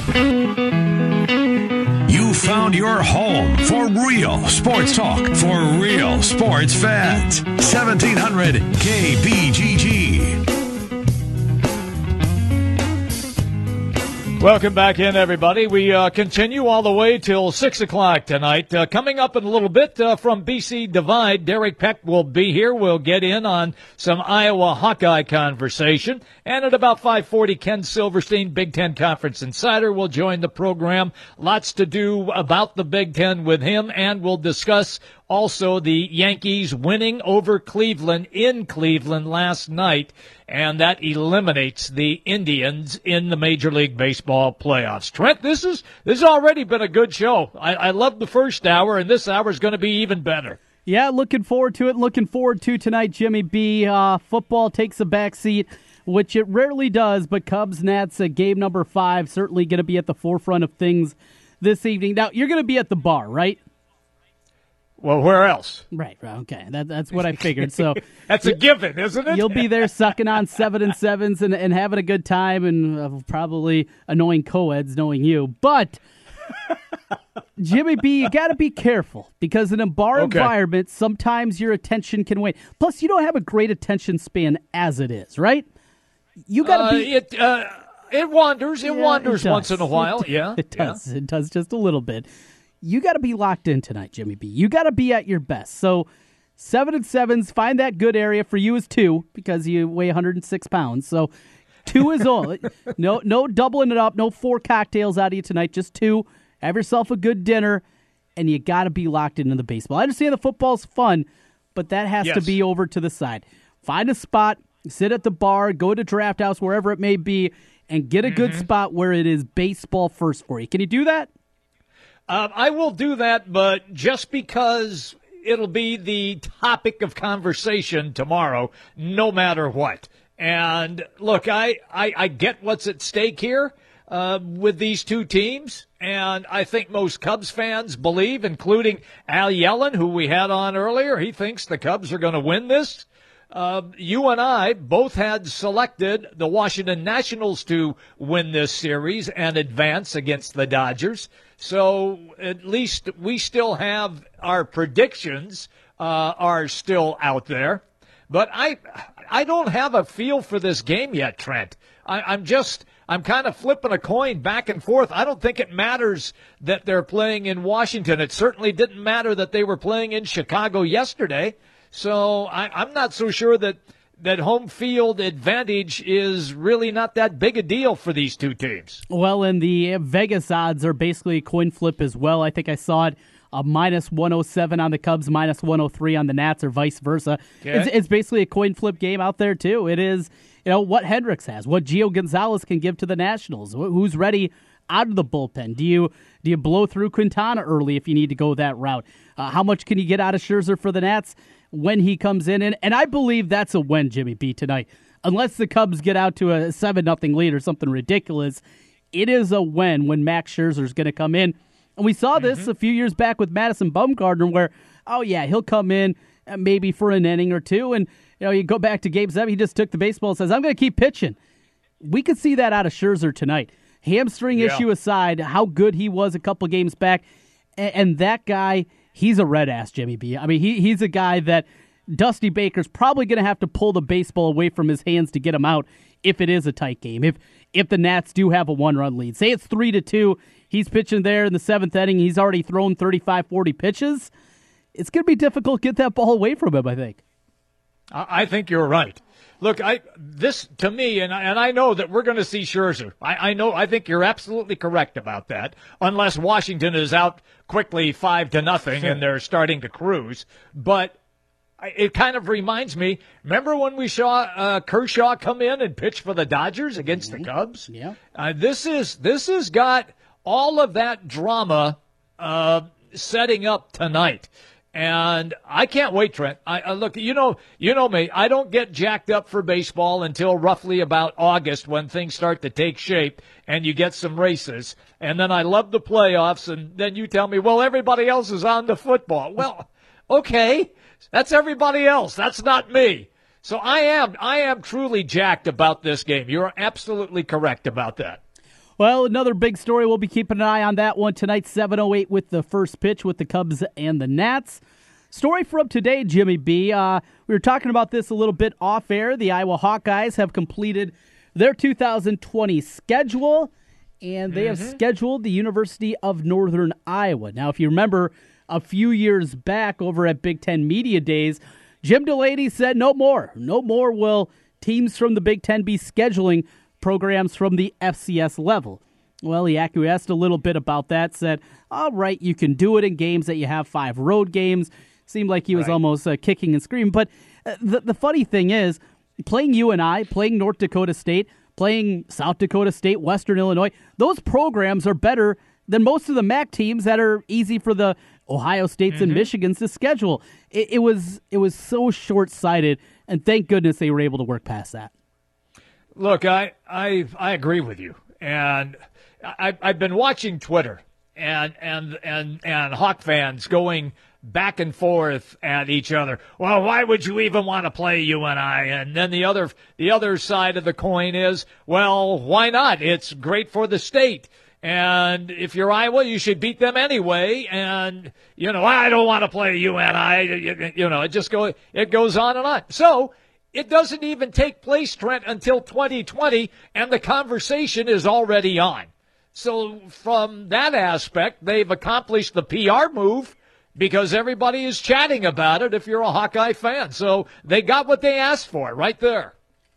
You found your home for real sports talk for real sports fans. 1700 KBGG. Welcome back in, everybody. We continue all the way till 6 o'clock tonight. Coming up in a little bit from BC Divide, Derek Peck will be here. We'll get in on some Iowa Hawkeye conversation. And at about 5:40, Ken Silverstein, Big Ten Conference Insider, will join the program. Lots to do about the Big Ten with him, and we'll discuss also the Yankees winning over Cleveland in Cleveland last night, and that eliminates the Indians in the Major League Baseball playoffs. Trent, this has already been a good show. I love the first hour, and this hour is going to be even better. Yeah, looking forward to it. Looking forward to tonight, Jimmy B. Football takes a backseat, which it rarely does, but Cubs-Nats game number 5 certainly going to be at the forefront of things this evening. Now, you're going to be at the bar, right? Well, where else? Right. Okay. That's what I figured. So that's a given, isn't it? You'll be there sucking on 7 and 7s and having a good time, and probably annoying co-eds knowing you. But Jimmy B, you got to be careful, because in a bar environment, sometimes your attention can wane. Plus, you don't have a great attention span as it is, right? You got to be. It wanders. It wanders once in a while. It does. It does just a little bit. You got to be locked in tonight, Jimmy B. You got to be at your best. So 7 and 7s, find that good area. For you is 2, because you weigh 106 pounds. So 2 is all. No doubling it up. No 4 cocktails out of you tonight. Just 2. Have yourself a good dinner, and you got to be locked into the baseball. I understand the football's fun, but that has to be over to the side. Find a spot, sit at the bar, go to Draft House, wherever it may be, and get a good spot where it is baseball first for you. Can you do that? I will do that, but just because it'll be the topic of conversation tomorrow, no matter what. And look, I get what's at stake here with these two teams, and I think most Cubs fans believe, including Al Yellen, who we had on earlier, he thinks the Cubs are going to win this. You and I both had selected the Washington Nationals to win this series and advance against the Dodgers. So at least we still have our predictions are still out there. But I don't have a feel for this game yet, Trent. I'm kind of flipping a coin back and forth. I don't think it matters that they're playing in Washington. It certainly didn't matter that they were playing in Chicago yesterday. So I'm not so sure that home field advantage is really not that big a deal for these two teams. Well, and the Vegas odds are basically a coin flip as well. I think I saw it minus 107 on the Cubs, minus 103 on the Nats, or vice versa. Okay. It's basically a coin flip game out there, too. It is, what Hendricks has, what Gio Gonzalez can give to the Nationals, who's ready out of the bullpen. Do you blow through Quintana early if you need to go that route? How much can you get out of Scherzer for the Nats when he comes in? And I believe that's a win, Jimmy B, tonight. Unless the Cubs get out to a 7-0 lead or something ridiculous, it is a win when Max Scherzer's going to come in. And we saw this a few years back with Madison Bumgarner where, he'll come in maybe for an inning or two. And, you go back to Game 7, he just took the baseball and says, I'm going to keep pitching. We could see that out of Scherzer tonight. Hamstring issue aside, how good he was a couple games back. And that guy, he's a red ass, Jimmy B. I mean, he's a guy that Dusty Baker's probably going to have to pull the baseball away from his hands to get him out if it is a tight game. If the Nats do have a 1-run lead. Say it's 3-2, he's pitching there in the 7th inning, he's already thrown 35, 40 pitches. It's going to be difficult to get that ball away from him, I think. I think you're right. Look, this to me, and I know that we're going to see Scherzer. I think you're absolutely correct about that, unless Washington is out quickly 5-0 and they're starting to cruise. But it kind of reminds me. Remember when we saw Kershaw come in and pitch for the Dodgers against the Cubs? Yeah. This has got all of that drama setting up tonight. And I can't wait, Trent. Look, you know me. I don't get jacked up for baseball until roughly about August when things start to take shape and you get some races. And then I love the playoffs, and then you tell me, well, everybody else is on to football. Well, okay, that's everybody else. That's not me. So I am truly jacked about this game. You're absolutely correct about that. Well, another big story. We'll be keeping an eye on that one tonight, 7:08 with the first pitch with the Cubs and the Nats. Story from today, Jimmy B. We were talking about this a little bit off air. The Iowa Hawkeyes have completed their 2020 schedule, and they have scheduled the University of Northern Iowa. Now, if you remember a few years back over at Big Ten Media Days, Jim Delaney said no more. No more will teams from the Big Ten be scheduling programs from the FCS level. Well, he acquiesced a little bit about that, said, all right, you can do it in games that you have 5 road games. Seemed like he was almost kicking and screaming. But the funny thing is, playing UNI, playing North Dakota State, playing South Dakota State, Western Illinois, those programs are better than most of the MAC teams that are easy for the Ohio States and Michigans to schedule. It was so short-sighted, and thank goodness they were able to work past that. Look, I agree with you, and I've been watching Twitter and Hawk fans going back and forth at each other. Well, why would you even want to play UNI? And then the other side of the coin is, well, why not? It's great for the state. And if you're Iowa, you should beat them anyway. And, I don't want to play UNI. It goes on and on. So it doesn't even take place, Trent, until 2020, and the conversation is already on. So from that aspect, they've accomplished the PR move because everybody is chatting about it if you're a Hawkeye fan. So they got what they asked for right there.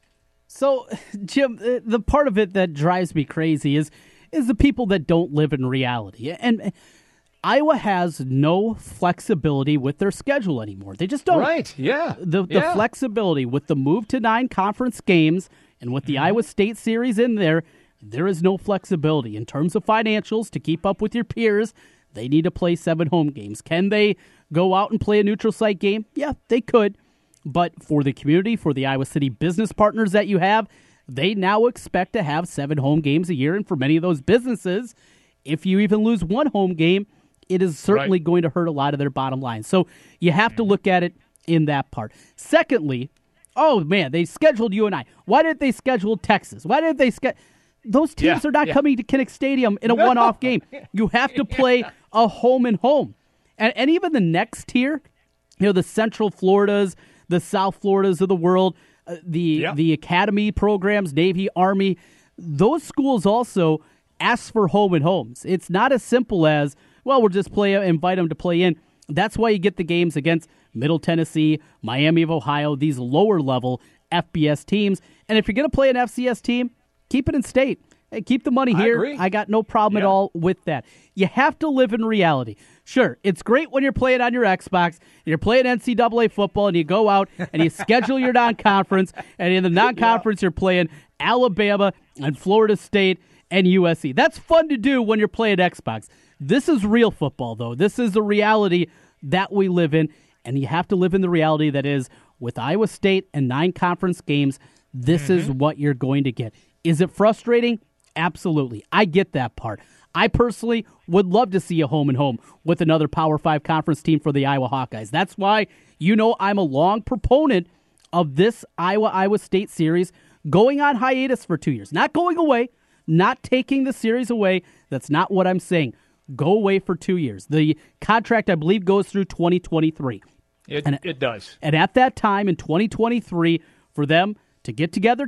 So, Jim, the part of it that drives me crazy is the people that don't live in reality. And Iowa has no flexibility with their schedule anymore. They just don't. Right, yeah. The flexibility with the move to 9 conference games and with the Iowa State series in there is no flexibility. In terms of financials, to keep up with your peers, they need to play 7 home games. Can they go out and play a neutral site game? Yeah, they could. But for the community, for the Iowa City business partners that you have, they now expect to have 7 home games a year. And for many of those businesses, if you even lose 1 home game, it is certainly going to hurt a lot of their bottom line. So you have to look at it in that part. Secondly, oh, man, they scheduled UNI. Why didn't they schedule Texas? Why didn't they schedule... Those teams are not coming to Kinnick Stadium in a one-off game. You have to play a home and home. And even the next tier, the Central Floridas, the South Floridas of the world, the academy programs, Navy, Army, those schools also ask for home and homes. It's not as simple as, well, we'll just invite them to play in. That's why you get the games against Middle Tennessee, Miami of Ohio, these lower-level FBS teams. And if you're going to play an FCS team, keep it in state. Hey, keep the money here. I got no problem at all with that. You have to live in reality. Sure, it's great when you're playing on your Xbox, and you're playing NCAA football, and you go out and you schedule your non-conference, and in the non-conference you're playing Alabama and Florida State and USC. That's fun to do when you're playing Xbox. This is real football, though. This is the reality that we live in, and you have to live in the reality that is, with Iowa State and 9 conference games, this is what you're going to get. Is it frustrating? Absolutely. I get that part. I personally would love to see a home and home with another Power 5 conference team for the Iowa Hawkeyes. That's why, I'm a long proponent of this Iowa State series going on hiatus for 2 years. Not going away, not taking the series away. That's not what I'm saying. Go away for 2 years. The contract, I believe, goes through 2023. It does. And at that time in 2023, for them to get together,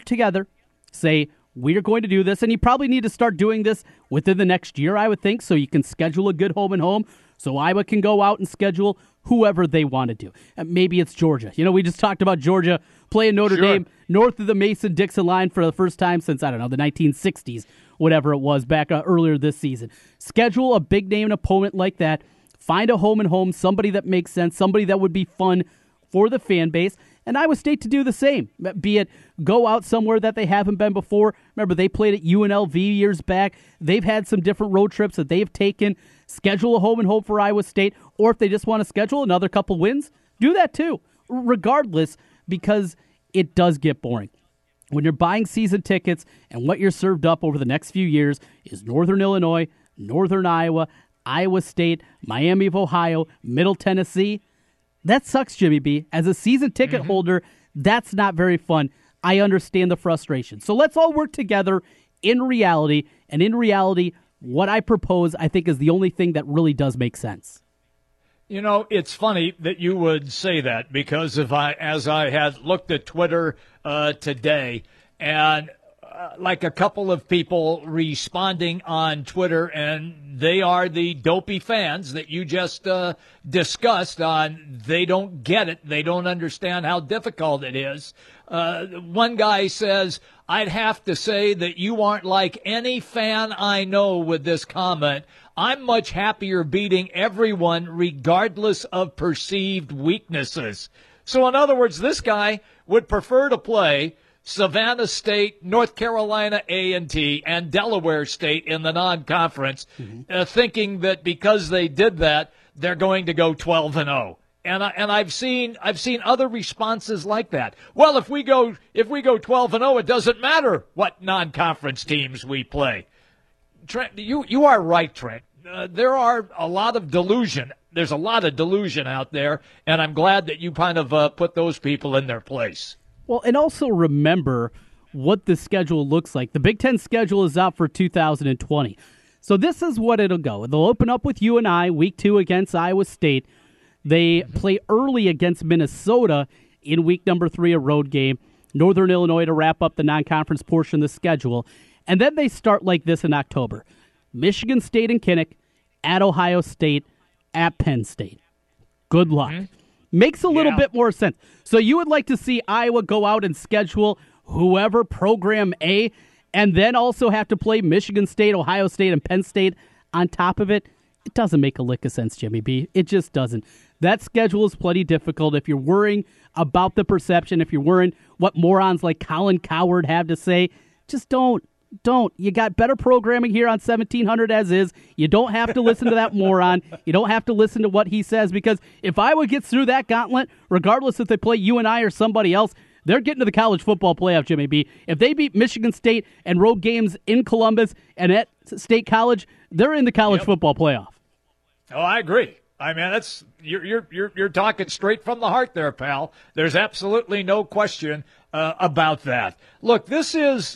say, we're going to do this, and you probably need to start doing this within the next year, I would think, so you can schedule a good home and home, so Iowa can go out and schedule whoever they want to do. And maybe it's Georgia. We just talked about Georgia playing Notre Dame north of the Mason-Dixon line for the first time since, the 1960s, whatever it was, back earlier this season. Schedule a big-name opponent like that. Find a home and home, somebody that makes sense, somebody that would be fun for the fan base, and Iowa State to do the same, be it go out somewhere that they haven't been before. Remember, they played at UNLV years back. They've had some different road trips that they've taken. Schedule a home and home for Iowa State, or if they just want to schedule another couple wins, do that too, regardless, because it does get boring. When you're buying season tickets and what you're served up over the next few years is Northern Illinois, Northern Iowa, Iowa State, Miami of Ohio, Middle Tennessee, that sucks, Jimmy B. As a season ticket holder, that's not very fun. I understand the frustration. So let's all work together in reality. And in reality, what I propose, I think, is the only thing that really does make sense. You know, it's funny that you would say that because as I had looked at Twitter today, and like a couple of people responding on Twitter, and they are the dopey fans that you just discussed on. They don't get it. They don't understand how difficult it is. One guy says, I'd have to say that you aren't like any fan I know with this comment. I'm much happier beating everyone regardless of perceived weaknesses. So in other words, this guy would prefer to play Savannah State, North Carolina A&T, and Delaware State in the non-conference, thinking that because they did that, they're going to go 12-0. And I've seen other responses like that. Well, if we go 12-0, it doesn't matter what non-conference teams we play. Trent, you are right, Trent. There are a lot of delusion. There's a lot of delusion out there, and I'm glad that you kind of put those people in their place. Well, and also remember what the schedule looks like. The Big Ten schedule is out for 2020. So this is what it'll go. They'll open up with UNI week 2 against Iowa State. They play early against Minnesota in week number 3, a road game. Northern Illinois to wrap up the non-conference portion of the schedule. And then they start like this in October. Michigan State and Kinnick, at Ohio State, at Penn State. Good luck. Makes a little bit more sense. So you would like to see Iowa go out and schedule whoever program A and then also have to play Michigan State, Ohio State, and Penn State on top of it? It doesn't make a lick of sense, Jimmy B. It just doesn't. That schedule is plenty difficult. If you're worrying about the perception, if you're worrying what morons like Colin Cowherd have to say, just don't. You got better programming here on 1700 as is. You don't have to listen to that moron. You don't have to listen to what he says, because if Iowa gets through that gauntlet, regardless if they play UNI or somebody else, they're getting to the college football playoff, Jimmy B. If they beat Michigan State and road games in Columbus and at State College, they're in the college football playoff. Oh, I agree. I mean, that's you're talking straight from the heart there, pal. There's absolutely no question about that. Look, this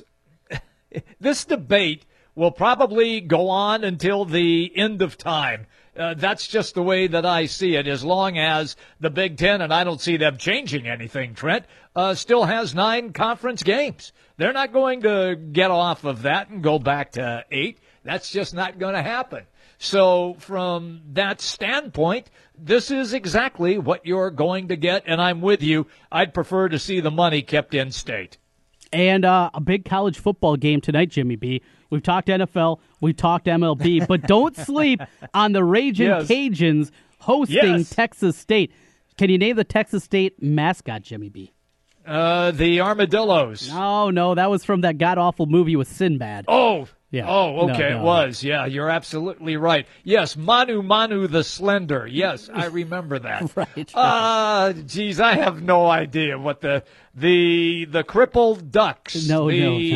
debate will probably go on until the end of time. That's just the way that I see it, as long as the Big Ten, and I don't see them changing anything, Trent, still has 9 conference games. They're not going to get off of that and go back to 8. That's just not going to happen. So from that standpoint, this is exactly what you're going to get, and I'm with you. I'd prefer to see the money kept in state. And a big college football game tonight, Jimmy B. We've talked NFL, we've talked MLB, but don't sleep on the Ragin' Cajuns hosting Texas State. Can you name the Texas State mascot, Jimmy B? The Armadillos. No, that was from that god-awful movie with Sinbad. Oh, yeah. Oh, okay, it was. Yeah, you're absolutely right. Yes, Manu the Slender. Yes, I remember that. Right. Geez, I have no idea what the crippled ducks. No.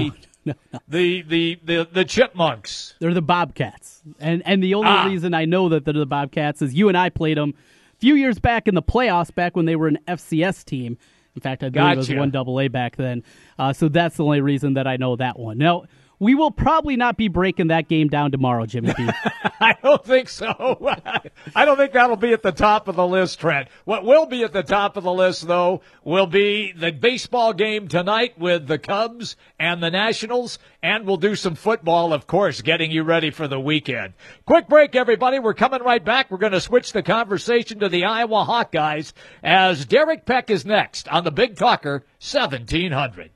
The chipmunks. They're the Bobcats. And the only reason I know that they're the Bobcats is you and I played them a few years back in the playoffs, back when they were an FCS team. In fact, I believe it was 1AA back then. So that's the only reason that I know that one. Now, we will probably not be breaking that game down tomorrow, Jimmy B. I don't think so. I don't think that'll be at the top of the list, Trent. What will be at the top of the list, though, will be the baseball game tonight with the Cubs and the Nationals, and we'll do some football, of course, getting you ready for the weekend. Quick break, everybody. We're coming right back. We're going to switch the conversation to the Iowa Hawkeyes as Derek Peck is next on the Big Talker 1700.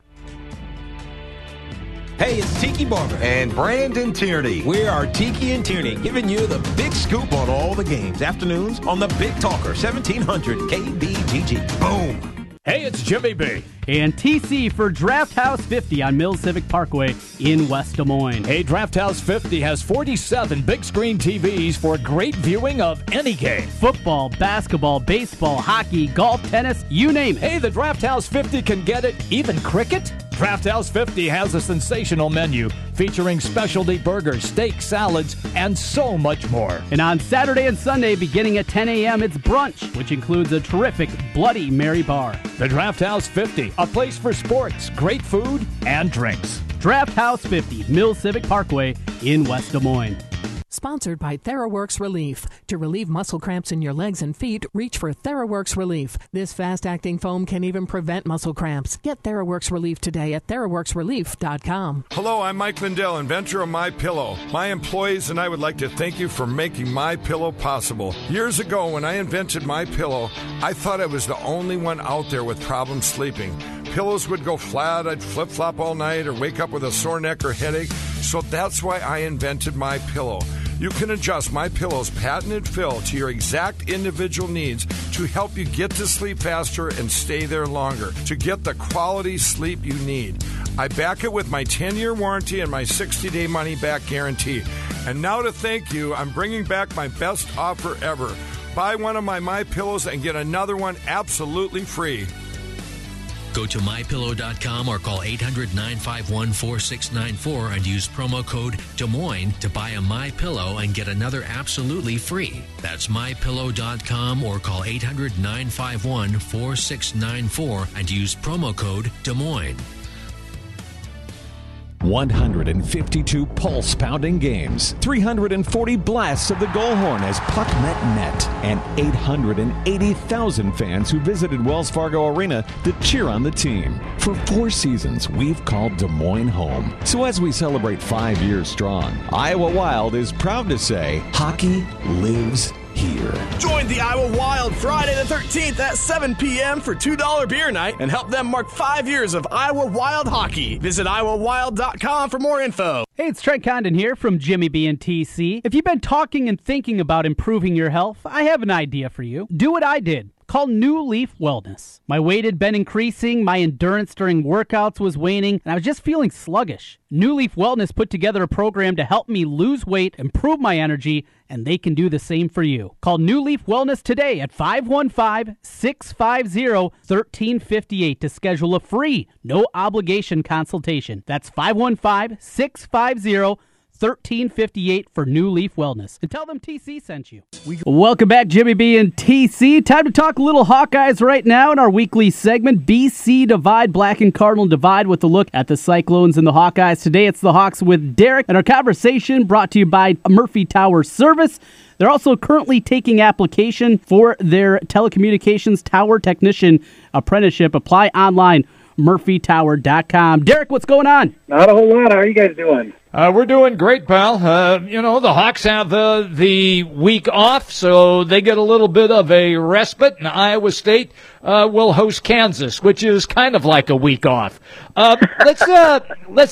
Hey, it's Tiki Barber and Brandon Tierney. We are Tiki and Tierney, giving you the big scoop on all the games. Afternoons on the Big Talker, 1700 KBGG. Boom. Hey, it's Jimmy B. And TC for Draft House 50 on Mills Civic Parkway in West Des Moines. Hey, Draft House 50 has 47 big screen TVs for great viewing of any game. Football, basketball, baseball, hockey, golf, tennis, you name it. Hey, the Draft House 50 can get it, even cricket. Draft House 50 has a sensational menu featuring specialty burgers, steak, salads, and so much more. And on Saturday and Sunday, beginning at 10 a.m., it's brunch, which includes a terrific Bloody Mary bar. The Draft House 50, a place for sports, great food, and drinks. Draft House 50, Mill Civic Parkway in West Des Moines. Sponsored by TheraWorks Relief. To relieve muscle cramps in your legs and feet, reach for TheraWorks Relief. This fast-acting foam can even prevent muscle cramps. Get TheraWorks Relief today at TheraWorksRelief.com. Hello, I'm Mike Lindell, inventor of MyPillow. My employees and I would like to thank you for making MyPillow possible. Years ago, when I invented MyPillow, I thought I was the only one out there with problems sleeping. Pillows would go flat, I'd flip-flop all night, or wake up with a sore neck or headache. So that's why I invented MyPillow. You can adjust MyPillow's patented fill to your exact individual needs to help you get to sleep faster and stay there longer, to get the quality sleep you need. I back it with my 10-year warranty and my 60-day money-back guarantee. And now to thank you, I'm bringing back my best offer ever. Buy one of my MyPillows and get another one absolutely free. Go to MyPillow.com or call 800-951-4694 and use promo code Des Moines to buy a MyPillow and get another absolutely free. That's MyPillow.com or call 800-951-4694 and use promo code Des Moines. 152 pulse-pounding games, 340 blasts of the goal horn as puck met net, and 880,000 fans who visited Wells Fargo Arena to cheer on the team. For 4 seasons, we've called Des Moines home. So as we celebrate 5 years strong, Iowa Wild is proud to say, hockey lives here. Join the Iowa Wild Friday the 13th at 7 p.m. for $2 beer night and help them mark 5 years of Iowa Wild hockey. Visit iowawild.com for more info. Hey, it's Trent Condon here from Jimmy B and TC. If you've been talking and thinking about improving your health, I have an idea for you. Do what I did. Call New Leaf Wellness. My weight had been increasing, my endurance during workouts was waning, and I was just feeling sluggish. New Leaf Wellness put together a program to help me lose weight, improve my energy, and they can do the same for you. Call New Leaf Wellness today at 515-650-1358 to schedule a free, no-obligation consultation. That's 515-650-1358 for New Leaf Wellness. And tell them TC sent you. Welcome back, Jimmy B and TC. Time to talk a little Hawkeyes right now in our weekly segment, BC Divide, Black and Cardinal Divide, with a look at the Cyclones and the Hawkeyes. Today it's the Hawks with Derek, and our conversation brought to you by Murphy Tower Service. They're also currently taking application for their telecommunications tower technician apprenticeship. Apply online, murphytower.com. Derek, what's going on? Not a whole lot. How are you guys doing? We're doing great, pal. The Hawks have the week off, so they get a little bit of a respite, and Iowa State will host Kansas, which is kind of like a week off. Let's get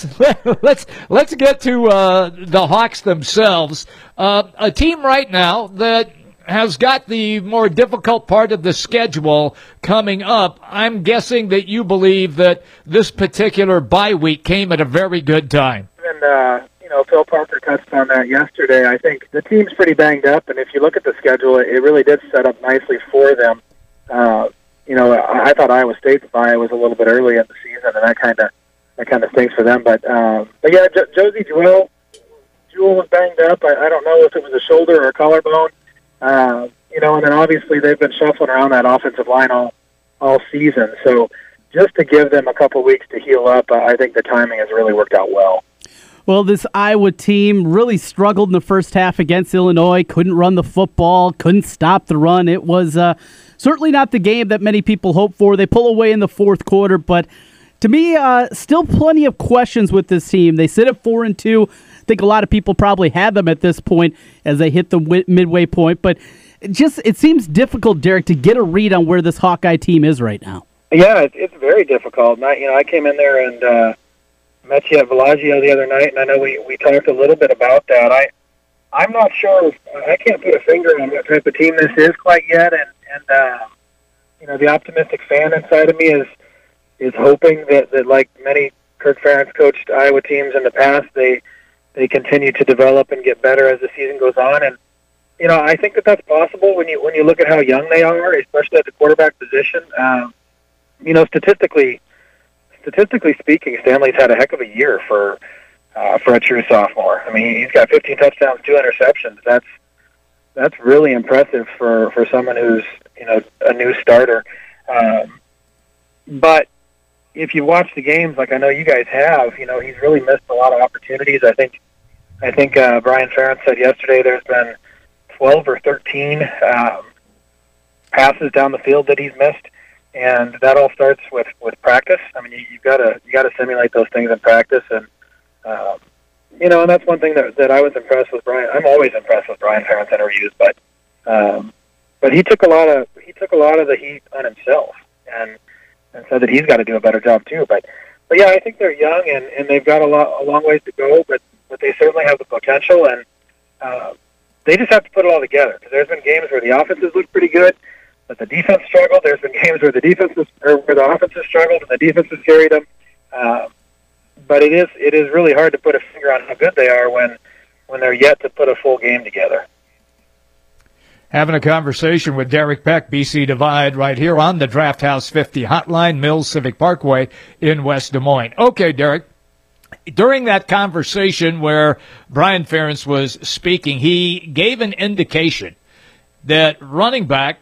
to the Hawks themselves. A team right now that has got the more difficult part of the schedule coming up. I'm guessing that you believe that this particular bye week came at a very good time. And, Phil Parker touched on that yesterday. I think the team's pretty banged up, and if you look at the schedule, it really did set up nicely for them. I thought Iowa State's bye was a little bit early in the season, and that kind of stinks for them. But yeah, Josie Jewell was banged up. I don't know if it was a shoulder or a collarbone. And then obviously they've been shuffling around that offensive line all season. So just to give them a couple weeks to heal up, I think the timing has really worked out well. Well, this Iowa team really struggled in the first half against Illinois, couldn't run the football, couldn't stop the run. It was certainly not the game that many people hoped for. They pull away in the fourth quarter, but to me, still plenty of questions with this team. They sit at 4-2. I think a lot of people probably had them at this point as they hit the midway point, but it seems difficult, Derek, to get a read on where this Hawkeye team is right now. Yeah, it's very difficult. And I came in there and met you at Bellagio the other night, and I know we talked a little bit about that. I'm not sure. I can't put a finger on what type of team this is quite yet, and the optimistic fan inside of me is hoping that like many Kirk Ferentz coached Iowa teams in the past, they continue to develop and get better as the season goes on. And I think that's possible when you look at how young they are, especially at the quarterback position. Statistically speaking, Stanley's had a heck of a year for a true sophomore. I mean, he's got 15 touchdowns, 2 interceptions. That's really impressive for someone who's a new starter. But if you watch the games, like I know you guys have, he's really missed a lot of opportunities. I think Brian Ferentz said yesterday there's been 12 or 13 passes down the field that he's missed, and that all starts with practice. I mean, you got to simulate those things in practice, and and that's one thing that I was impressed with Brian. I'm always impressed with Brian Ferentz interviews, but he took a lot of the heat on himself, and said that he's got to do a better job too. But yeah, I think they're young and they've got a long ways to go, but they certainly have the potential, and they just have to put it all together. Because there's been games where the offenses look pretty good, but the defense struggled. There's been games where the offenses struggled and the defenses carried them. But it is really hard to put a finger on how good they are when they're yet to put a full game together. Having a conversation with Derek Peck, BC Divide, right here on the Draft House 50 hotline, Mills Civic Parkway in West Des Moines. Okay, Derek, during that conversation where Brian Ferentz was speaking, he gave an indication that running back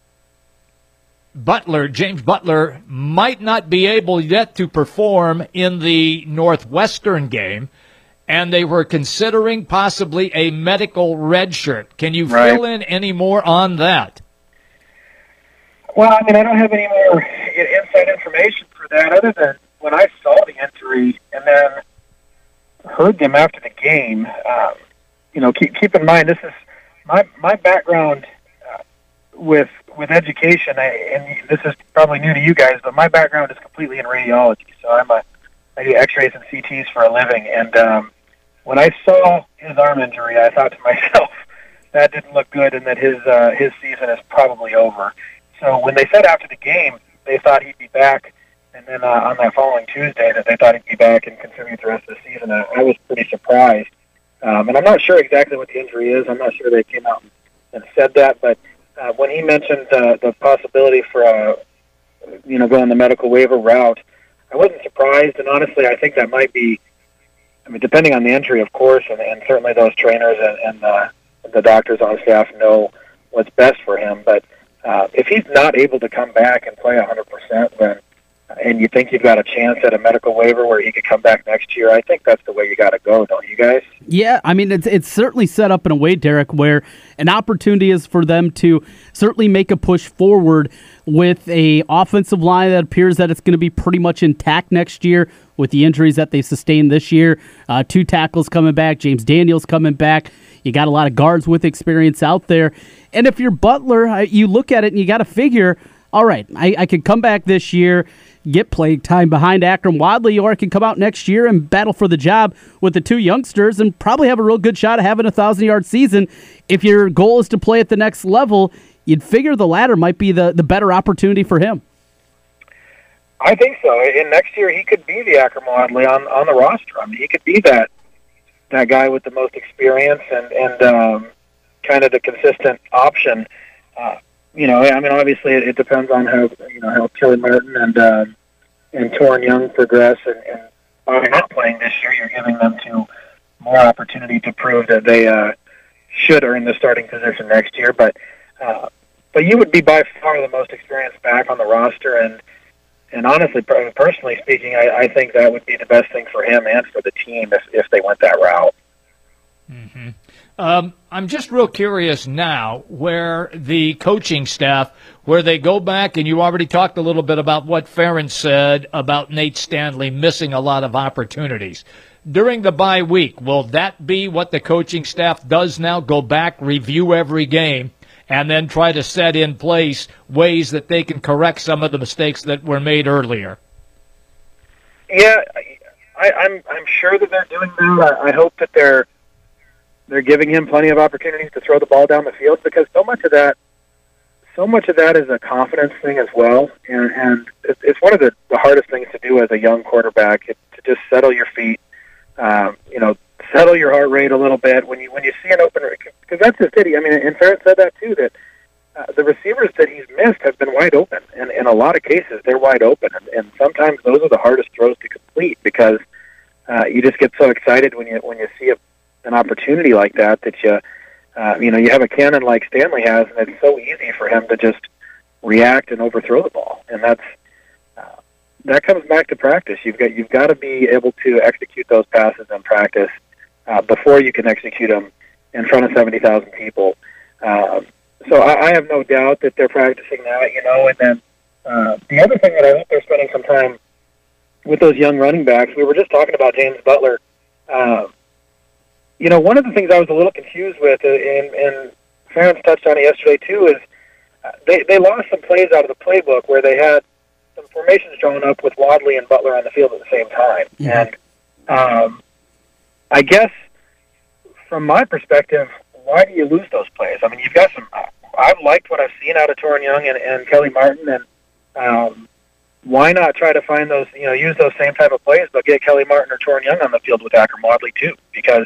James Butler, might not be able yet to perform in the Northwestern game, and they were considering possibly a medical redshirt. Can you fill in any more on that? Well, I mean, I don't have any more inside information for that other than when I saw the injury and then heard them after the game. Keep in mind, this is my background with education, and this is probably new to you guys, but my background is completely in radiology. So I do X-rays and CTs for a living, and when I saw his arm injury, I thought to myself, that didn't look good, and that his season is probably over. So when they said after the game they thought he'd be back, and then on that following Tuesday that they thought he'd be back and contribute the rest of the season, I was pretty surprised. And I'm not sure exactly what the injury is. I'm not sure they came out and said that, but when he mentioned the possibility for going the medical waiver route, I wasn't surprised, and honestly, I think that might be, I mean, depending on the injury, of course, and certainly those trainers and the doctors on staff know what's best for him. But if he's not able to come back and play 100%, then and you think you've got a chance at a medical waiver where he could come back next year, I think that's the way you got to go, don't you guys? Yeah, I mean, it's certainly set up in a way, Derek, where an opportunity is for them to certainly make a push forward with a offensive line that appears that it's going to be pretty much intact next year with the injuries that they sustained this year. 2 tackles coming back, James Daniels coming back. You got a lot of guards with experience out there. And if you're Butler, you look at it and you got to figure, all right, I could come back this year, get playing time behind Akram Wadley, or I can come out next year and battle for the job with the 2 youngsters and probably have a real good shot at having a 1,000-yard season. If your goal is to play at the next level, you'd figure the latter might be the better opportunity for him. I think so. And next year he could be the Akram Wadley on the roster. I mean, he could be that guy with the most experience and kind of the consistent option. I mean, obviously it depends on how Kelly Martin and Torrin Young progress, and by not playing this year, you're giving them more opportunity to prove that they should earn the starting position next year. But you would be by far the most experienced back on the roster, and honestly, personally speaking, I think that would be the best thing for him and for the team if they went that route. Mm-hmm. I'm just real curious now where the coaching staff, where they go back, and you already talked a little bit about what Ferentz said about Nate Stanley missing a lot of opportunities. During the bye week, will that be what the coaching staff does now, go back, review every game, and then try to set in place ways that they can correct some of the mistakes that were made earlier? Yeah, I'm sure that they're doing that. I hope that they're giving him plenty of opportunities to throw the ball down the field, because so much of that is a confidence thing as well, and it's one of the hardest things to do as a young quarterback, to just settle your feet, settle your heart rate a little bit when you see an open, because that's just it. I mean, and Ferentz said that too, that the receivers that he's missed have been wide open, and in a lot of cases they're wide open, and sometimes those are the hardest throws to complete, because you just get so excited when you see an opportunity like that you have a cannon like Stanley has, and it's so easy for him to just react and overthrow the ball. And that's that comes back to practice. You've got to be able to execute those passes in practice before you can execute them in front of 70,000 people. So I have no doubt that they're practicing that, and then the other thing that I hope they're spending some time with those young running backs. We were just talking about James Butler. One of the things I was a little confused with, and Ferentz touched on it yesterday too, is they lost some plays out of the playbook where they had some formations drawn up with Wadley and Butler on the field at the same time. Yeah. And I guess from my perspective, why do you lose those plays? I mean, you've got some. I've liked what I've seen out of Torin Young and Kelly Martin, and why not try to find those, use those same type of plays, but get Kelly Martin or Torin Young on the field with Akram Wadley too, because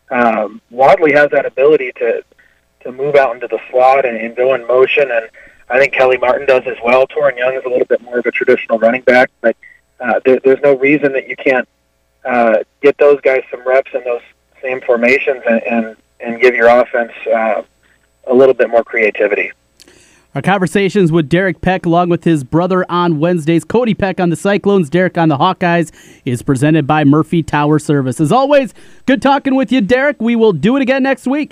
Wadley has that ability to move out into the slot and go in motion, and I think Kelly Martin does as well. Torin Young is a little bit more of a traditional running back, but there's no reason that you can't get those guys some reps in those same formations and give your offense a little bit more creativity. Our conversations with Derek Peck along with his brother on Wednesdays, Cody Peck on the Cyclones, Derek on the Hawkeyes, is presented by Murphy Tower Service. As always, good talking with you, Derek. We will do it again next week.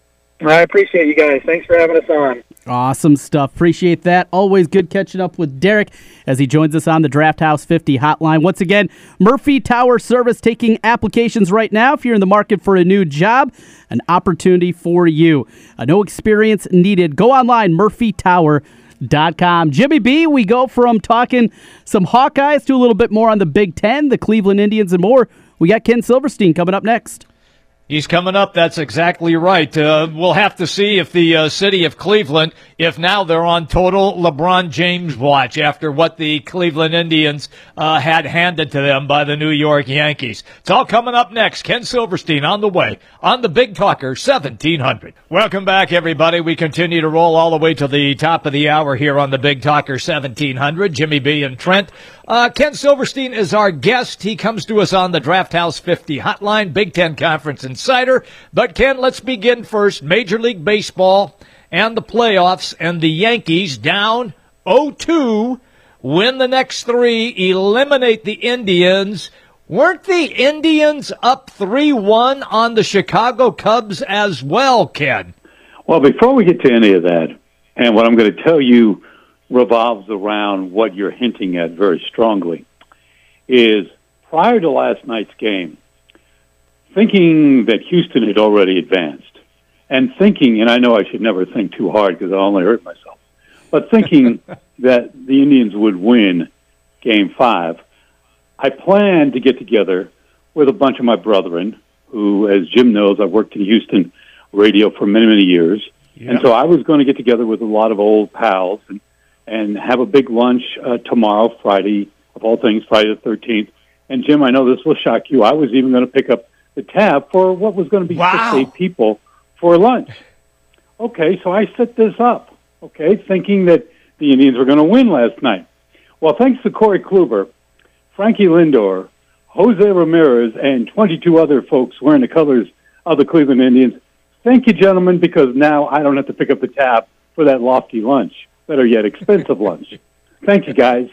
I appreciate you guys. Thanks for having us on. Awesome stuff. Appreciate that. Always good catching up with Derek as he joins us on the Draft House 50 hotline. Once again, Murphy Tower Service taking applications right now. If you're in the market for a new job, an opportunity for you. No experience needed. Go online, murphytower.com. Jimmy B, we go from talking some Hawkeyes to a little bit more on the Big Ten, the Cleveland Indians, and more. We got Ken Silverstein coming up next. He's coming up. That's exactly right. We'll have to see if the city of Cleveland, if now they're on total LeBron James watch after what the Cleveland Indians had handed to them by the New York Yankees. It's all coming up next. Ken Silverstein on the way on the Big Talker 1700. Welcome back, everybody. We continue to roll all the way to the top of the hour here on the Big Talker 1700. Jimmy B and Trent. Ken Silverstein is our guest. He comes to us on the Draft House 50 hotline, Big Ten Conference Insider. But, Ken, let's begin first. Major League Baseball and the playoffs, and the Yankees down 0-2, win the next three, eliminate the Indians. Weren't the Indians up 3-1 on the Chicago Cubs as well, Ken? Well, before we get to any of that, and what I'm going to tell you revolves around what you're hinting at very strongly, is prior to last night's game, thinking that Houston had already advanced, and thinking, and I know I should never think too hard because I'll only hurt myself, but thinking that the Indians would win Game 5, I planned to get together with a bunch of my brethren who, as Jim knows, I've worked in Houston radio for many, many years. Yep. And so I was going to get together with a lot of old pals and have a big lunch tomorrow, Friday, of all things, Friday the 13th. And, Jim, I know this will shock you. I was even going to pick up the tab for what was going to be 6-8 people for lunch. Okay, so I set this up, thinking that the Indians were going to win last night. Well, thanks to Corey Kluber, Frankie Lindor, Jose Ramirez, and 22 other folks wearing the colors of the Cleveland Indians, thank you, gentlemen, because now I don't have to pick up the tab for that lofty lunch. Better yet, expensive lunch. Thank you, guys.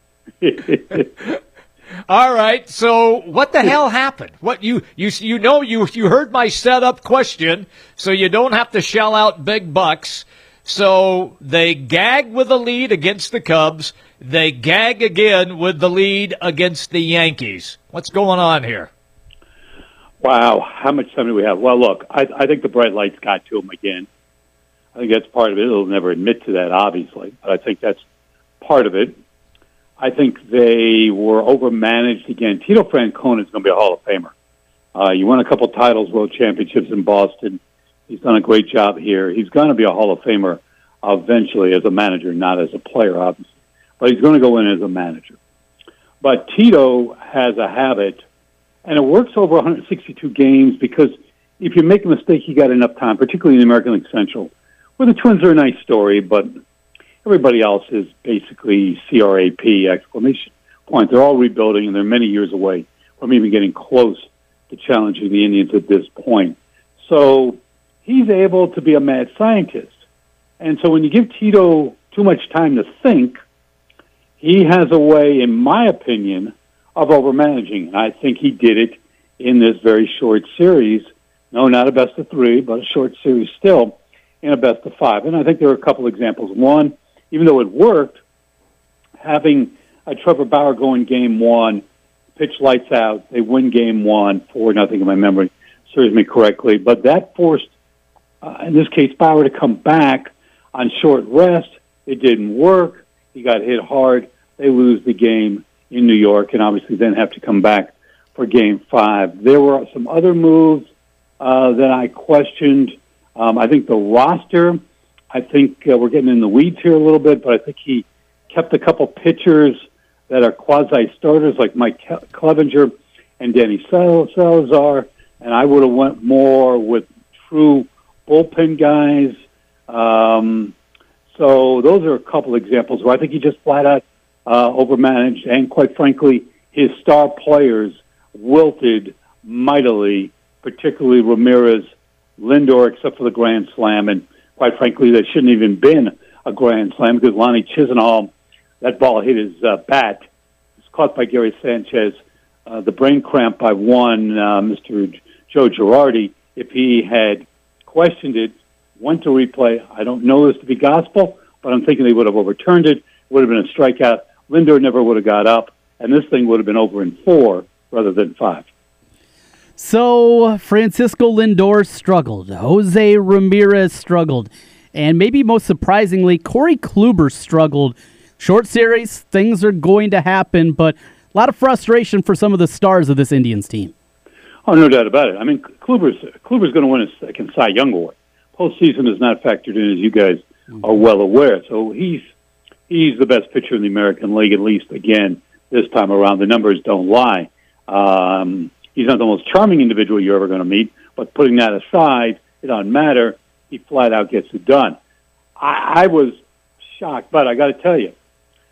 All right. So, what the hell happened? What you heard my setup question, so you don't have to shell out big bucks. So they gag with a lead against the Cubs. They gag again with the lead against the Yankees. What's going on here? Wow, how much time do we have? Well, look, I think the bright lights got to them again. I think that's part of it. It'll never admit to that, obviously, but I think that's part of it. I think they were overmanaged again. Tito Francona is going to be a Hall of Famer. You won a couple titles, world championships in Boston. He's done a great job here. He's going to be a Hall of Famer eventually as a manager, not as a player, obviously. But he's going to go in as a manager. But Tito has a habit, and it works over 162 games because if you make a mistake, you got enough time, particularly in the American League Central, where the Twins are a nice story, but everybody else is basically CRAP, exclamation point. They're all rebuilding, and they're many years away from even getting close to challenging the Indians at this point. So he's able to be a mad scientist. And so when you give Tito too much time to think, he has a way, in my opinion, of overmanaging. And I think he did it in this very short series. No, not a best of three, but a short series still in a best of five. And I think there are a couple examples. One, even though it worked, having Trevor Bauer go in game one, pitch lights out, they win game one, 4-0 if my memory serves me correctly. But that forced, in this case, Bauer to come back on short rest. It didn't work. He got hit hard. They lose the game in New York and obviously then have to come back for game five. There were some other moves that I questioned. I think the roster, we're getting in the weeds here a little bit, but I think he kept a couple pitchers that are quasi-starters like Mike Clevenger and Danny Salazar, and I would have went more with true bullpen guys. So those are a couple examples where I think he just flat out overmanaged, and quite frankly, his star players wilted mightily, particularly Ramirez, Lindor, except for the Grand Slam, and quite frankly, there shouldn't even been a Grand Slam because Lonnie Chisenhall, that ball hit his bat. It was caught by Gary Sanchez. The brain cramp by Mr. Joe Girardi. If he had questioned it, went to replay, I don't know this to be gospel, but I'm thinking they would have overturned it. It would have been a strikeout. Lindor never would have got up, and this thing would have been over in 4 rather than 5. So Francisco Lindor struggled. Jose Ramirez struggled. And maybe most surprisingly, Corey Kluber struggled. Short series, things are going to happen, but a lot of frustration for some of the stars of this Indians team. Oh, no doubt about it. I mean, Kluber's going to win a second Cy Young Award. Postseason is not factored in, as you guys are well aware. So he's the best pitcher in the American League, at least, again, this time around. The numbers don't lie. He's not the most charming individual you're ever going to meet, but putting that aside, it doesn't matter. He flat out gets it done. I was shocked, but I got to tell you,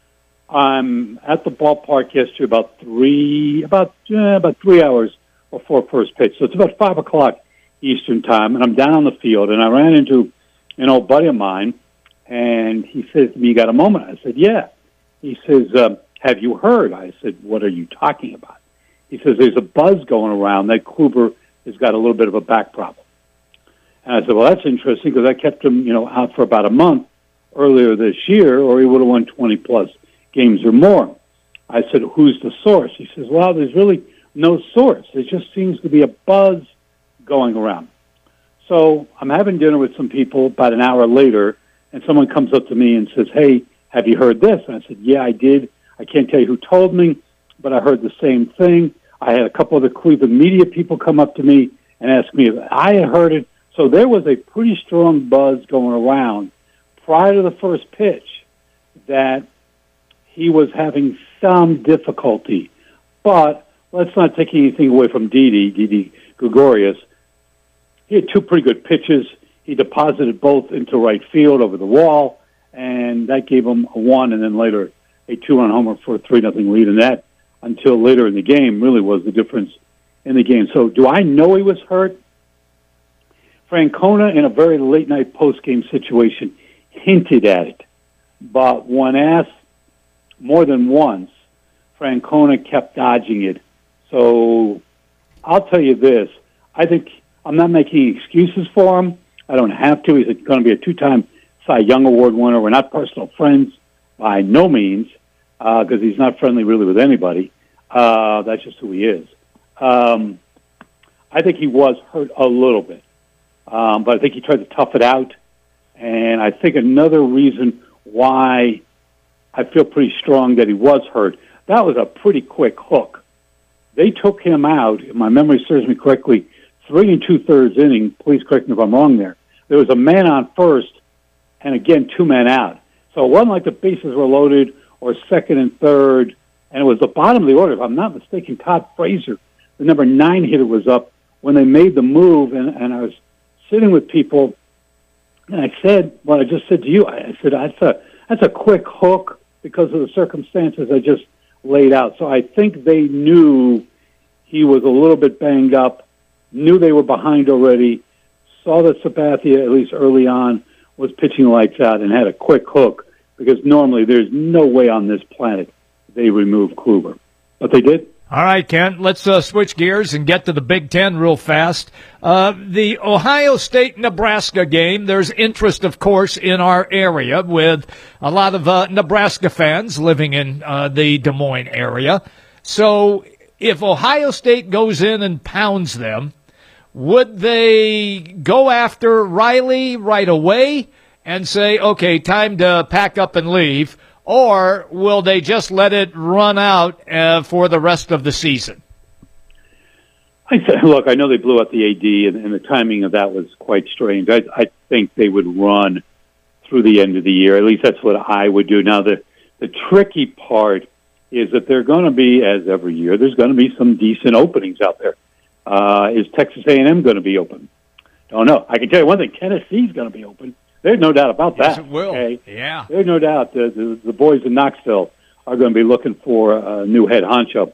I'm at the ballpark yesterday about 3 hours before first pitch. So it's about 5 o'clock Eastern time, and I'm down on the field, and I ran into an old buddy of mine, and he says to me, "You got a moment?" I said, "Yeah." He says, "Have you heard?" I said, "What are you talking about?" He says, "There's a buzz going around that Kluber has got a little bit of a back problem." And I said, "Well, that's interesting because I kept him, out for about a month earlier this year, or he would have won 20-plus games or more." I said, "Who's the source?" He says, "Well, there's really no source. It just seems to be a buzz going around." So I'm having dinner with some people about an hour later, and someone comes up to me and says, "Hey, have you heard this?" And I said, "Yeah, I did. I can't tell you who told me, but I heard the same thing." I had a couple of the Cleveland media people come up to me and ask me if I had heard it. So there was a pretty strong buzz going around prior to the first pitch that he was having some difficulty. But let's not take anything away from Didi Gregorius. He had 2 pretty good pitches. He deposited both into right field over the wall, and that gave him a 1 and then later a 2-run homer for a 3-0 lead. And that, until later in the game, really was the difference in the game. So do I know he was hurt? Francona, in a very late-night post-game situation, hinted at it. But when asked more than once, Francona kept dodging it. So I'll tell you this. I think I'm not making excuses for him. I don't have to. He's going to be a 2-time Cy Young Award winner. We're not personal friends by no means because he's not friendly really with anybody. That's just who he is. I think he was hurt a little bit. But I think he tried to tough it out. And I think another reason why I feel pretty strong that he was hurt, that was a pretty quick hook. They took him out, if my memory serves me correctly, 3 2/3 inning. Please correct me if I'm wrong there. There was a man on first, and again, 2 men out. So it wasn't like the bases were loaded or second and third, and it was the bottom of the order. If I'm not mistaken, Todd Frazier, the number 9 hitter, was up when they made the move, and I was sitting with people, and I said what I just said to you. I said, that's a quick hook because of the circumstances I just laid out. So I think they knew he was a little bit banged up, knew they were behind already, saw that Sabathia, at least early on, was pitching lights out and had a quick hook because normally there's no way on this planet they remove Kluber. But they did. All right, Ken, let's switch gears and get to the Big Ten real fast. The Ohio State-Nebraska game, there's interest, of course, in our area with a lot of Nebraska fans living in the Des Moines area. So if Ohio State goes in and pounds them, would they go after Riley right away and say, okay, time to pack up and leave? Or will they just let it run out for the rest of the season? Look, I know they blew out the AD, and the timing of that was quite strange. I think they would run through the end of the year. At least that's what I would do. Now, the tricky part is that they're going to be, as every year, there's going to be some decent openings out there. Is Texas A&M going to be open? Don't know. I can tell you one thing, Tennessee's going to be open. There's no doubt about that. Yes, it will. Okay? Yeah. There's no doubt the boys in Knoxville are going to be looking for a new head honcho.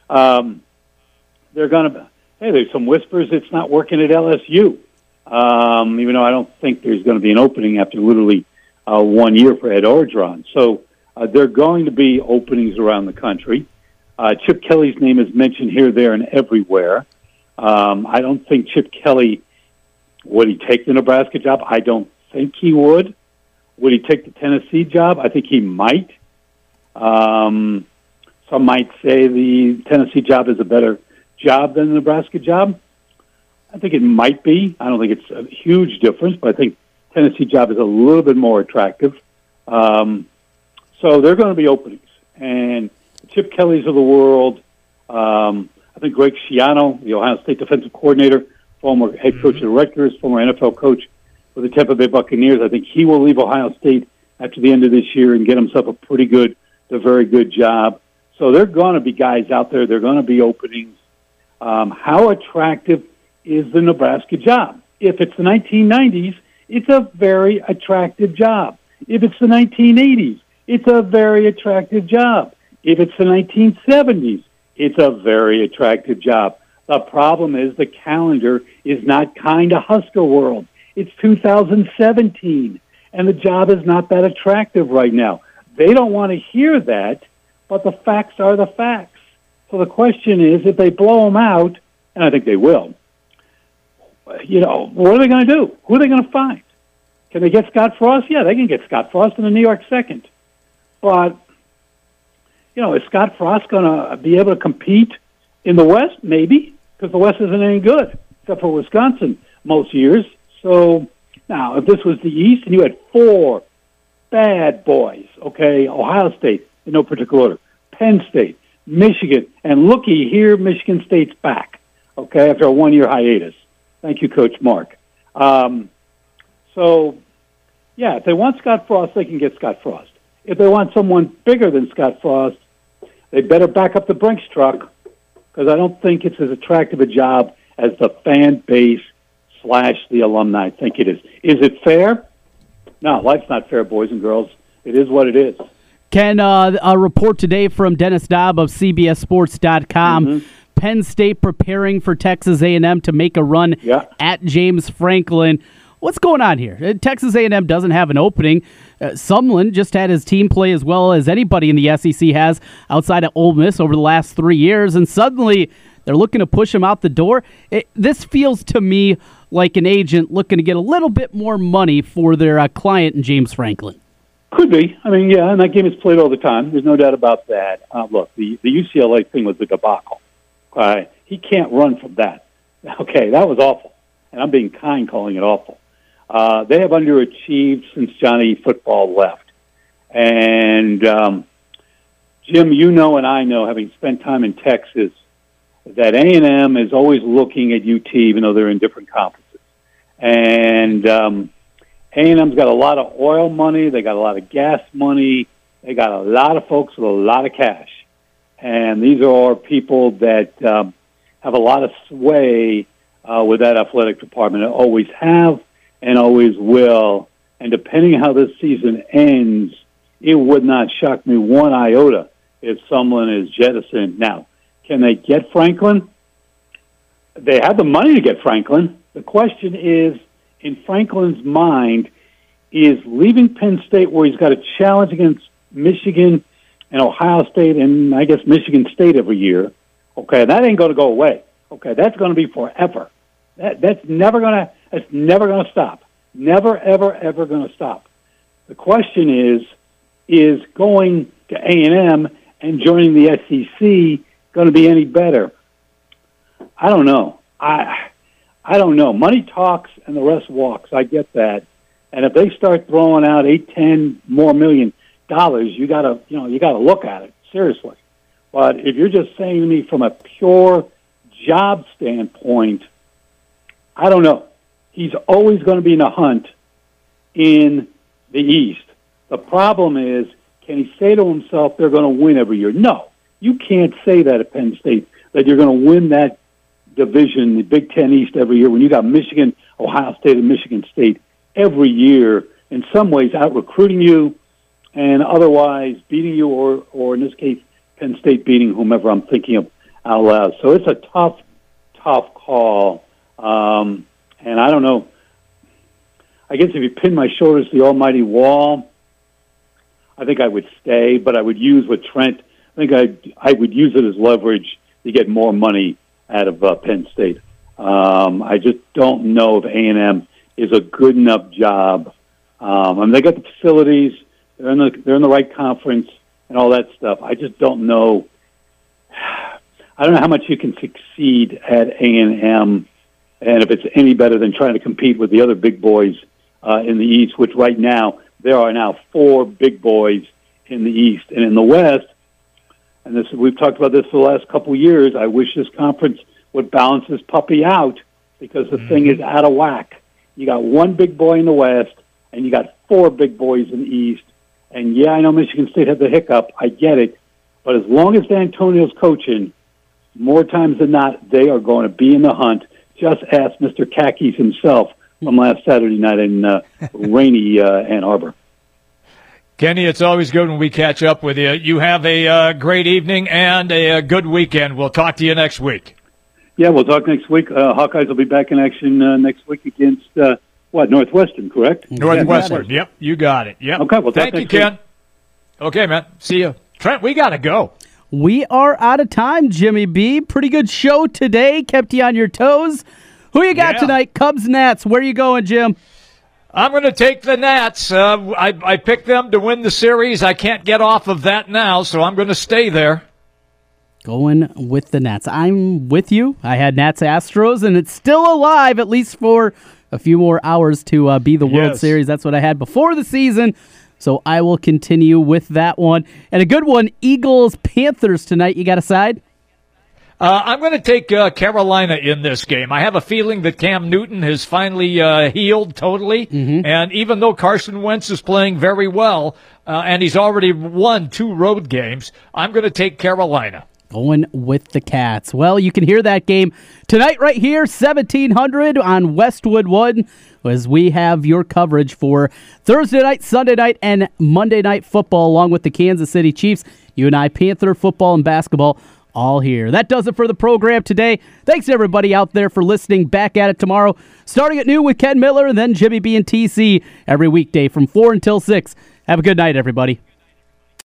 They're going to. Hey, there's some whispers it's not working at LSU. Even though I don't think there's going to be an opening after literally 1 year for Ed Orgeron. So there are going to be openings around the country. Chip Kelly's name is mentioned here, there, and everywhere. I don't think Chip Kelly, would he take the Nebraska job? I don't think he would. Would he take the Tennessee job? I think he might. Some might say the Tennessee job is a better job than the Nebraska job. I think it might be. I don't think it's a huge difference, but I think Tennessee job is a little bit more attractive. So there are going to be openings. And Chip Kelly's of the world, I think Greg Schiano, the Ohio State defensive coordinator, former head coach of the Rutgers, former NFL coach for the Tampa Bay Buccaneers. I think he will leave Ohio State after the end of this year and get himself a pretty good, a very good job. So there are going to be guys out there. There are going to be openings. How attractive is the Nebraska job? If it's the 1990s, it's a very attractive job. If it's the 1980s, it's a very attractive job. If it's the 1970s, it's a very attractive job. The problem is the calendar is not kind to Husker World. It's 2017, and the job is not that attractive right now. They don't want to hear that, but the facts are the facts. So the question is, if they blow them out, and I think they will, what are they going to do? Who are they going to find? Can they get Scott Frost? Yeah, they can get Scott Frost in the New York second. But, is Scott Frost going to be able to compete in the West? Maybe, because the West isn't any good, except for Wisconsin most years. So now, if this was the East and you had four bad boys, okay, Ohio State in no particular order, Penn State, Michigan, and looky here, Michigan State's back, okay, after a 1-year hiatus. Thank you, Coach Mark. So, yeah, if they want Scott Frost, they can get Scott Frost. If they want someone bigger than Scott Frost, they better back up the Brinks truck, because I don't think it's as attractive a job as the fan base / the alumni think it is. Is it fair? No, life's not fair, boys and girls. It is what it is. Ken, a report today from Dennis Dobb of CBSSports.com. Mm-hmm. Penn State preparing for Texas A&M to make a run at James Franklin. What's going on here? Texas A&M doesn't have an opening. Sumlin just had his team play as well as anybody in the SEC has outside of Ole Miss over the last 3 years, and suddenly they're looking to push him out the door. This feels to me like an agent looking to get a little bit more money for their client in James Franklin. Could be. I mean, yeah, and that game is played all the time. There's no doubt about that. Look, the UCLA thing was the debacle. He can't run from that. Okay, that was awful. And I'm being kind calling it awful. They have underachieved since Johnny Football left. And, Jim, you know and I know, having spent time in Texas, that A&M is always looking at UT, even though they're in different conferences. And A&M's got a lot of oil money. They got a lot of gas money. They got a lot of folks with a lot of cash. And these are people that have a lot of sway with that athletic department. They always have and always will. And depending on how this season ends, it would not shock me one iota if someone is jettisoned. Now, can they get Franklin? They have the money to get Franklin. The question is, in Franklin's mind, is leaving Penn State, where he's got a challenge against Michigan and Ohio State and I guess Michigan State every year. Okay, that ain't going to go away. Okay, that's going to be forever. That's never going to stop. Never, ever, ever going to stop. The question is going to A&M and joining the SEC going to be any better? I don't know. I don't know. Money talks and the rest walks. I get that. And if they start throwing out $8-10 more million, you gotta look at it seriously. But if you're just saying to me from a pure job standpoint, I don't know. He's always going to be in a hunt in the East. The problem is, can he say to himself they're going to win every year? No, you can't say that at Penn State, that you're going to win that division, the Big Ten East, every year when you got Michigan, Ohio State, and Michigan State every year, in some ways out-recruiting you and otherwise beating you, or in this case, Penn State beating whomever I'm thinking of out loud. So it's a tough call. And I don't know. I guess if you pin my shoulders to the almighty wall, I think I would stay, but I would use with Trent. I think I would use it as leverage to get more money out of Penn State. I just don't know if A&M is a good enough job. I mean, they got the facilities. They're in the right conference and all that stuff. I just don't know. I don't know how much you can succeed at A&M, and if it's any better than trying to compete with the other big boys in the East, which right now there are now 4 big boys in the East. And in the West, and we've talked about this for the last couple of years, I wish this conference would balance this puppy out because the thing is out of whack. You got 1 big boy in the West, and you got 4 big boys in the East. And, yeah, I know Michigan State had the hiccup. I get it. But as long as D'Antonio's coaching, more times than not, they are going to be in the hunt. Just ask Mr. Khakis himself from last Saturday night in rainy Ann Arbor. Kenny, it's always good when we catch up with you. You have a great evening and a good weekend. We'll talk to you next week. Yeah, we'll talk next week. Hawkeyes will be back in action next week against, Northwestern, correct? Northwestern, yep, you got it. Yep. Okay, well, thank you, Ken. Week. Okay, man, see you. Trent, we got to go. We are out of time, Jimmy B. Pretty good show today. Kept you on your toes. Who you got tonight? Cubs, Nats. Where are you going, Jim? I'm going to take the Nats. I picked them to win the series. I can't get off of that now, so I'm going to stay there. Going with the Nats. I'm with you. I had Nats Astros, and it's still alive, at least for a few more hours to be the World Series. That's what I had before the season. So I will continue with that one. And a good one, Eagles-Panthers tonight. You got a side? I'm going to take Carolina in this game. I have a feeling that Cam Newton has finally healed totally. Mm-hmm. And even though Carson Wentz is playing very well, and he's already won 2 road games, I'm going to take Carolina. Going with the Cats. Well, you can hear that game tonight right here, 1700 on Westwood One, as we have your coverage for Thursday night, Sunday night, and Monday night football, along with the Kansas City Chiefs. You and I, Panther football and basketball, all here. That does it for the program today. Thanks, everybody out there, for listening. Back at it tomorrow, starting at noon with Ken Miller, and then Jimmy B and TC every weekday from 4 until 6. Have a good night, everybody.